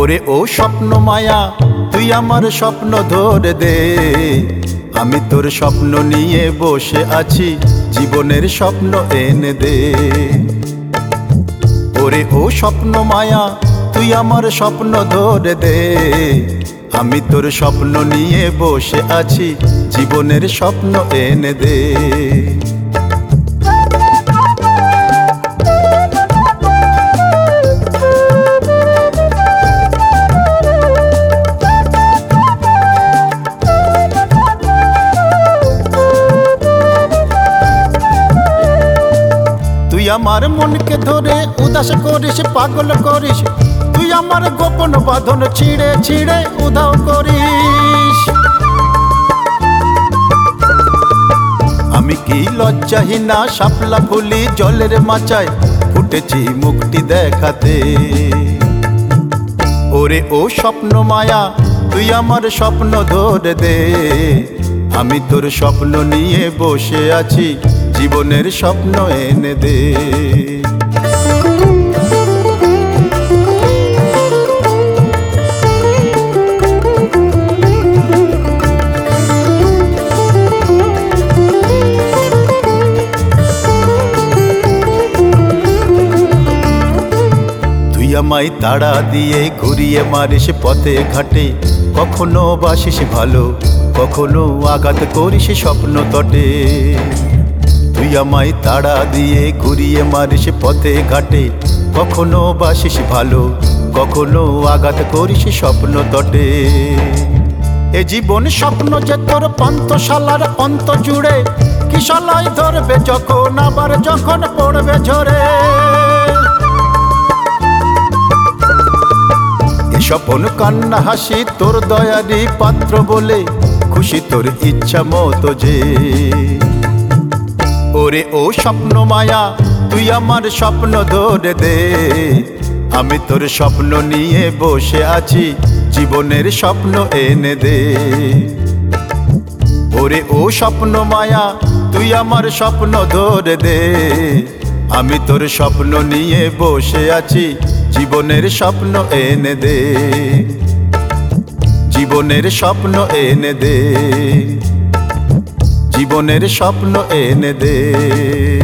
ওরে ও স্বপ্ন মায়া তুই আমার স্বপ্ন ধরে দে, আমি তোর স্বপ্ন নিয়ে বসে আছি, জীবনের স্বপ্ন এনে দে। ওরে ও স্বপ্ন মায়া তুই আমার স্বপ্ন ধরে দে, আমি তোর স্বপ্ন নিয়ে বসে আছি, জীবনের স্বপ্ন এনে দে। তুই আমার মনকে ধরে উদাস করিস, পাগল করিস, তুই আমার গোপন বাঁধন ছিঁড়ে ছিঁড়ে উধাও করিস। আমি কি লজ্জাহীনা শাপলা ফুলি জলের মাচায় ফুটেছি মুক্তি দেখাতে। ওরে ও স্বপ্ন মায়া তুই আমার স্বপ্ন ধরে দে, আমি তোর স্বপ্ন নিয়ে বসে আছি, জীবনের স্বপ্ন এনে দে। তুই আমায় তাড়া দিয়ে ঘুরিয়ে মারিস পথে ঘাটে, কখনো বাসিস ভালো, কখনো আঘাত করিস স্বপ্ন তটে। তুই আমায় তাড়া দিয়ে ঘুরিয়ে মারিস পথে ঘাটে, কখনো বাসিস ভালো, কখনো আঘাত করিস স্বপ্ন তটে। এ জীবন স্বপ্ন যে তোর পান্থশালার অন্ত জুড়ে, কিশালায় ধরবে যখন আবার যখন পড়বে ঝরে। এ স্বপন কান্না হাসি তোর দয়ারি পাত্র বলে, খুশি তোর ইচ্ছা মতো যে। ওরে ও স্বপ্ন মায়া তুই আমার স্বপ্ন ধরে দে, আমি তোর স্বপ্ন নিয়ে বসে আছি, জীবনের স্বপ্ন এনে দে। ওরে ও স্বপ্ন মায়া তুই আমার স্বপ্ন ধরে দে, আমি তোর স্বপ্ন নিয়ে বসে আছি, জীবনের স্বপ্ন এনে দে, জীবনের স্বপ্ন এনে দে, জীবনের স্বপ্ন এনে দে।